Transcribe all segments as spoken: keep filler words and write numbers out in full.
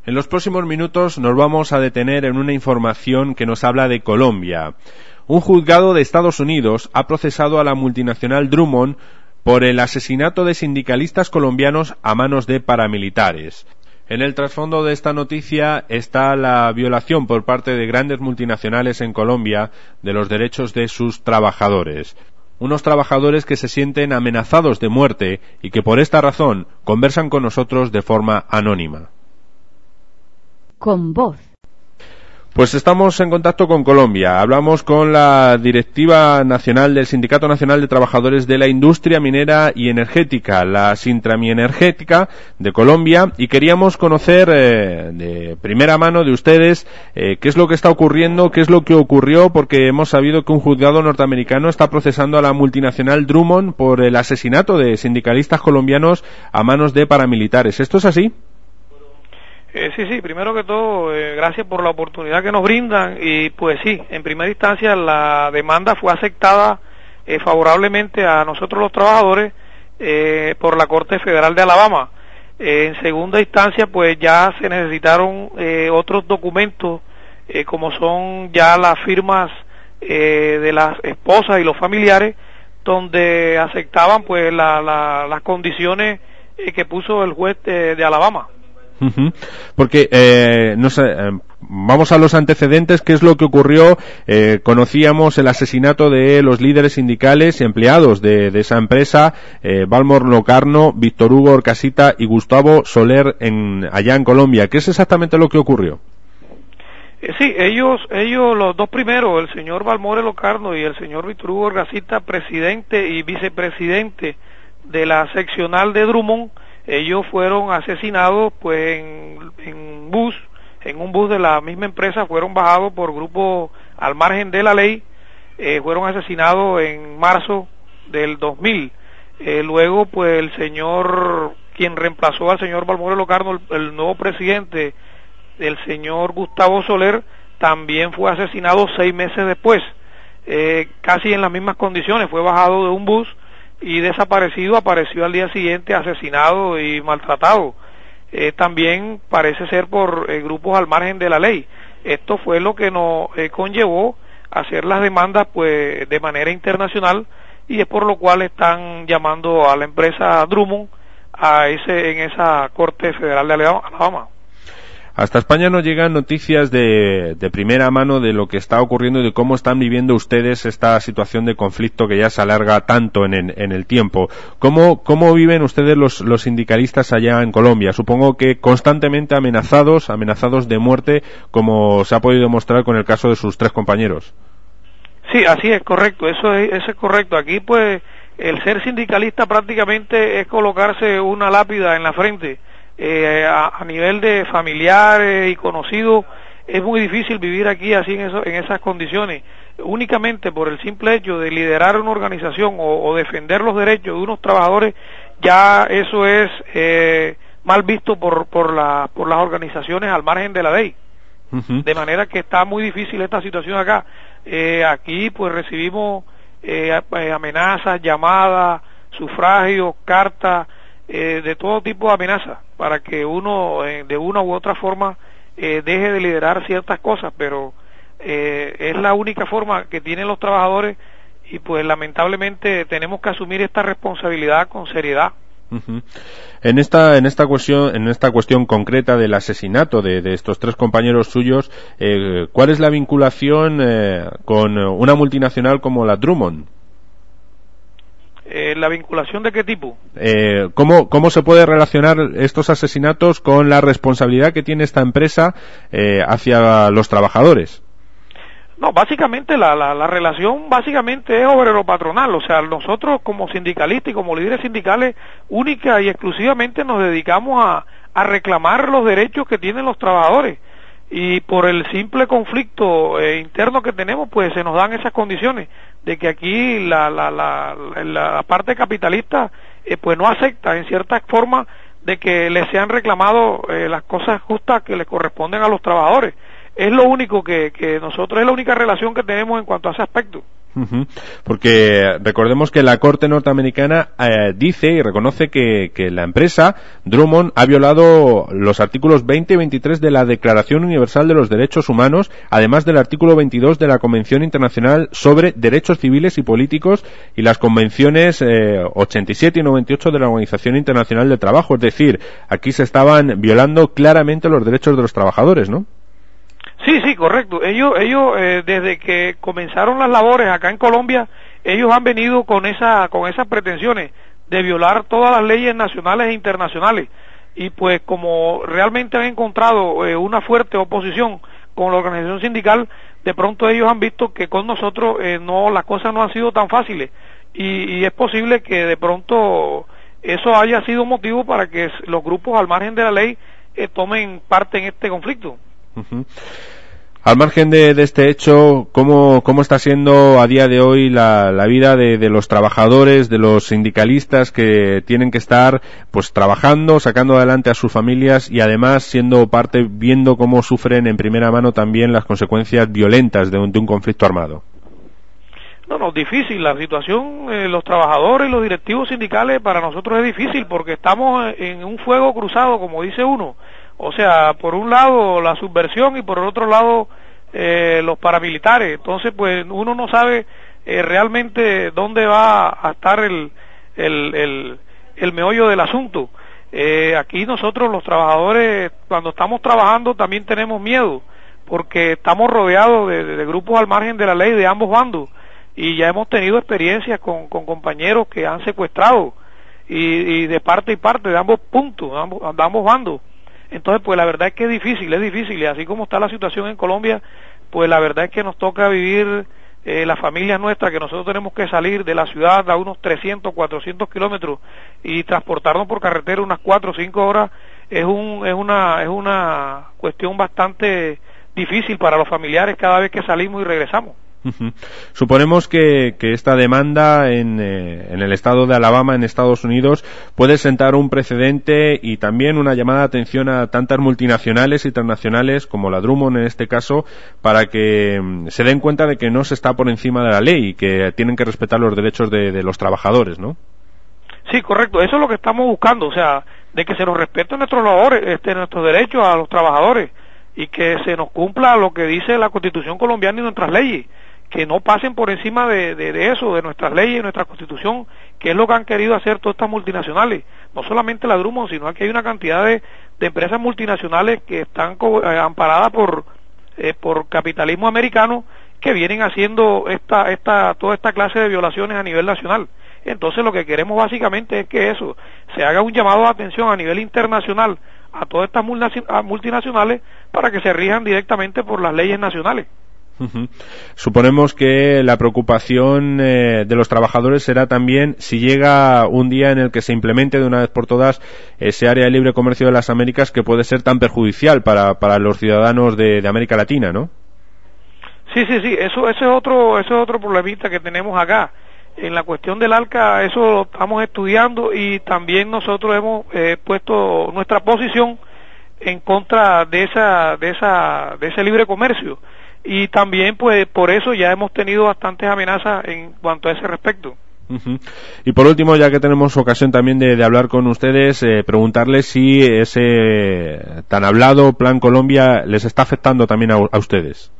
En los próximos minutos nos vamos a detener en una información que nos habla de Colombia. Un juzgado de Estados Unidos ha procesado a la multinacional Drummond por el asesinato de sindicalistas colombianos a manos de paramilitares. En el trasfondo de esta noticia está la violación por parte de grandes multinacionales en Colombia de los derechos de sus trabajadores. Unos trabajadores que se sienten amenazados de muerte y que por esta razón conversan con nosotros de forma anónima. Con voz. Pues estamos en contacto con Colombia. Hablamos con la directiva nacional del Sindicato Nacional de Trabajadores de la Industria Minera y Energética, la Sintrami-Energética de Colombia, y queríamos conocer eh, de primera mano de ustedes eh, qué es lo que está ocurriendo, qué es lo que ocurrió, porque hemos sabido que un juzgado norteamericano está procesando a la multinacional Drummond por el asesinato de sindicalistas colombianos a manos de paramilitares. ¿Esto es así? Eh, sí, sí, primero que todo, eh, gracias por la oportunidad que nos brindan y pues sí, en primera instancia la demanda fue aceptada eh, favorablemente a nosotros los trabajadores eh, por la Corte Federal de Alabama. Eh, en segunda instancia pues ya se necesitaron eh, otros documentos eh, como son ya las firmas eh, de las esposas y los familiares donde aceptaban pues la, la, las condiciones eh, que puso el juez de, de Alabama. Uh-huh. Porque eh, no sé, eh, vamos a los antecedentes. ¿Qué es lo que ocurrió? Eh, conocíamos el asesinato de los líderes sindicales y empleados de, de esa empresa, eh, Balmor Locarno, Víctor Hugo Orcasita y Gustavo Soler en, allá en Colombia. ¿Qué es exactamente lo que ocurrió? Eh, sí, ellos, ellos los dos primeros, el señor Balmor Locarno y el señor Víctor Hugo Orcasita, presidente y vicepresidente de la seccional de Drummond, ellos fueron asesinados pues en, en bus, en un bus de la misma empresa, fueron bajados por grupos al margen de la ley, eh, fueron asesinados en marzo del dos mil. Eh, luego pues el señor, quien reemplazó al señor Balmor Locarno, el, el nuevo presidente, el señor Gustavo Soler, también fue asesinado seis meses después, eh, casi en las mismas condiciones, fue bajado de un bus y desaparecido, apareció al día siguiente asesinado y maltratado. Eh, también parece ser por eh, grupos al margen de la ley. Esto fue lo que nos eh, conllevó a hacer las demandas pues de manera internacional y es por lo cual están llamando a la empresa Drummond a ese en esa Corte Federal de Alabama. Hasta España nos llegan noticias de, de primera mano de lo que está ocurriendo y de cómo están viviendo ustedes esta situación de conflicto que ya se alarga tanto en, en, en el tiempo. ¿Cómo, cómo viven ustedes los, los sindicalistas allá en Colombia? Supongo que constantemente amenazados, amenazados de muerte, como se ha podido demostrar con el caso de sus tres compañeros. Sí, así es, correcto, eso es, eso es correcto. Aquí pues el ser sindicalista prácticamente es colocarse una lápida en la frente. Eh, a, a nivel de familiares y conocidos es muy difícil vivir aquí así en, eso, en esas condiciones, únicamente por el simple hecho de liderar una organización o, o defender los derechos de unos trabajadores. Ya eso es eh, mal visto por por, la, por las organizaciones al margen de la ley. Uh-huh. De manera que está muy difícil esta situación acá. Eh, aquí pues recibimos eh, amenazas, llamadas, sufragios, cartas, Eh, de todo tipo de amenazas para que uno eh, de una u otra forma eh, deje de liderar ciertas cosas, pero eh, es la única forma que tienen los trabajadores y pues lamentablemente tenemos que asumir esta responsabilidad con seriedad. Uh-huh. En esta en esta cuestión en esta cuestión concreta del asesinato de, de estos tres compañeros suyos, eh, ¿cuál es la vinculación eh, con una multinacional como la Drummond? Eh, ¿La vinculación de qué tipo? Eh, ¿cómo, ¿Cómo se puede relacionar estos asesinatos con la responsabilidad que tiene esta empresa eh, hacia los trabajadores? No, básicamente la, la, la relación básicamente es obrero-patronal, o sea, nosotros como sindicalistas y como líderes sindicales única y exclusivamente nos dedicamos a, a reclamar los derechos que tienen los trabajadores y por el simple conflicto eh, interno que tenemos pues se nos dan esas condiciones de que aquí la la la, la parte capitalista eh, pues no acepta en cierta forma de que les sean reclamado eh, las cosas justas que les corresponden a los trabajadores. Es lo único que, que nosotros, es la única relación que tenemos en cuanto a ese aspecto. Uh-huh. Porque recordemos que la Corte norteamericana eh, dice y reconoce que, que la empresa Drummond ha violado los artículos veinte y veintitrés de la Declaración Universal de los Derechos Humanos, además del artículo veintidós de la Convención Internacional sobre Derechos Civiles y Políticos y las convenciones eh, ochenta y siete y noventa y ocho de la Organización Internacional del Trabajo. Es decir, aquí se estaban violando claramente los derechos de los trabajadores, ¿no? Sí, sí, correcto. Ellos, ellos eh, desde que comenzaron las labores acá en Colombia, ellos han venido con esa, con esas pretensiones de violar todas las leyes nacionales e internacionales. Y pues como realmente han encontrado eh, una fuerte oposición con la organización sindical, de pronto ellos han visto que con nosotros eh, no, las cosas no han sido tan fáciles. Y, y es posible que de pronto eso haya sido motivo para que los grupos al margen de la ley eh, tomen parte en este conflicto. Uh-huh. Al margen de, de este hecho, ¿cómo, cómo está siendo a día de hoy la, la vida de, de los trabajadores, de los sindicalistas que tienen que estar pues trabajando, sacando adelante a sus familias y además siendo parte, viendo cómo sufren en primera mano también las consecuencias violentas de un, de un conflicto armado? No, no, difícil. La situación, eh, los trabajadores y los directivos sindicales para nosotros es difícil porque estamos en un fuego cruzado, como dice uno. O sea, por un lado la subversión y por el otro lado eh, los paramilitares. Entonces, pues uno no sabe eh, realmente dónde va a estar el, el, el, el meollo del asunto. Eh, aquí nosotros los trabajadores, cuando estamos trabajando, también tenemos miedo, porque estamos rodeados de, de, de grupos al margen de la ley de ambos bandos, y ya hemos tenido experiencias con, con compañeros que han secuestrado, y, y de parte y parte, de ambos puntos, de ambos, de ambos bandos. Entonces, pues la verdad es que es difícil, es difícil, y así como está la situación en Colombia, pues la verdad es que nos toca vivir, eh, las familias nuestras, que nosotros tenemos que salir de la ciudad a unos trescientos, cuatrocientos kilómetros y transportarnos por carretera unas cuatro o cinco horas, es un, es una, es una cuestión bastante difícil para los familiares cada vez que salimos y regresamos. Uh-huh. Suponemos que, que esta demanda en, eh, en el estado de Alabama, en Estados Unidos, puede sentar un precedente y también una llamada de atención a tantas multinacionales y transnacionales como la Drummond en este caso, para que mm, se den cuenta de que no se está por encima de la ley y que tienen que respetar los derechos de, de los trabajadores, ¿no? Sí, correcto. Eso es lo que estamos buscando, o sea, de que se nos respeten nuestros labores, este, nuestros derechos a los trabajadores y que se nos cumpla lo que dice la Constitución colombiana y nuestras leyes, que no pasen por encima de, de, de eso, de nuestras leyes, de nuestra Constitución, que es lo que han querido hacer todas estas multinacionales, no solamente la Drummond, sino que hay una cantidad de, de empresas multinacionales que están eh, amparadas por eh, por capitalismo americano, que vienen haciendo esta esta toda esta clase de violaciones a nivel nacional. Entonces lo que queremos básicamente es que eso, se haga un llamado de atención a nivel internacional a todas estas multinacionales para que se rijan directamente por las leyes nacionales. Uh-huh. Suponemos que la preocupación eh, de los trabajadores será también si llega un día en el que se implemente de una vez por todas ese área de libre comercio de las Américas, que puede ser tan perjudicial para, para los ciudadanos de, de América Latina, ¿no? Sí, sí, sí, eso, eso es otro, eso es otro problemita que tenemos acá. En la cuestión del ALCA, eso lo estamos estudiando y también nosotros hemos eh, puesto nuestra posición en contra de esa, de esa, de ese libre comercio. Y también, pues, por eso ya hemos tenido bastantes amenazas en cuanto a ese respecto. Uh-huh. Y por último, ya que tenemos ocasión también de, de hablar con ustedes, eh, preguntarles si ese tan hablado Plan Colombia les está afectando también a, a ustedes.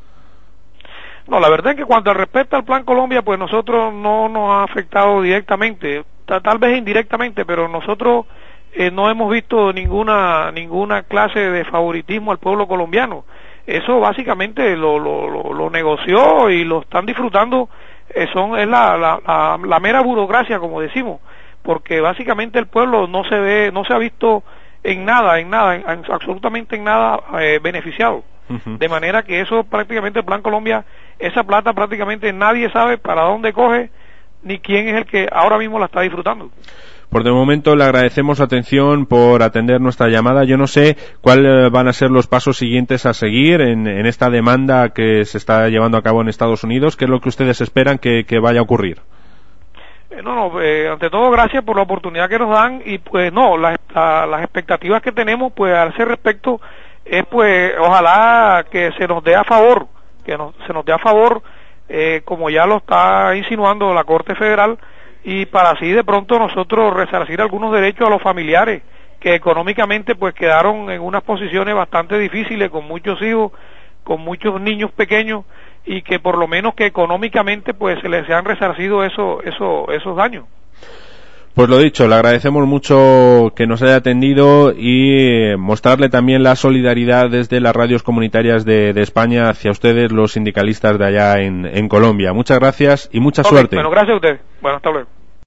No, la verdad es que cuanto al respecto al Plan Colombia, pues nosotros no nos ha afectado directamente, tal, tal vez indirectamente, pero nosotros eh, no hemos visto ninguna ninguna clase de favoritismo al pueblo colombiano. Eso básicamente lo, lo, lo, lo negoció y lo están disfrutando, eh, son es la, la, la, la mera burocracia, como decimos, porque básicamente el pueblo no se ve, no se ha visto en nada, en nada, en, en, absolutamente en nada eh, beneficiado. Uh-huh. De manera que eso prácticamente el Plan Colombia, esa plata prácticamente nadie sabe para dónde coge ni quién es el que ahora mismo la está disfrutando. Por de momento le agradecemos su atención por atender nuestra llamada. Yo no sé cuáles van a ser los pasos siguientes a seguir en, en esta demanda que se está llevando a cabo en Estados Unidos. ¿Qué es lo que ustedes esperan que, que vaya a ocurrir? Eh, no, no, eh, ante todo gracias por la oportunidad que nos dan y pues no, las, la, las expectativas que tenemos pues a ese respecto es pues ojalá que se nos dé a favor, que nos, se nos dé a favor eh, como ya lo está insinuando la Corte Federal, y para así de pronto nosotros resarcir algunos derechos a los familiares que económicamente pues quedaron en unas posiciones bastante difíciles, con muchos hijos, con muchos niños pequeños, y que por lo menos que económicamente pues se les han resarcido eso, eso, esos daños. Pues lo dicho, le agradecemos mucho que nos haya atendido y mostrarle también la solidaridad desde las radios comunitarias de, de España hacia ustedes, los sindicalistas de allá en, en Colombia. Muchas gracias y mucha Okay, suerte. Bueno, gracias a ustedes. Bueno, hasta luego.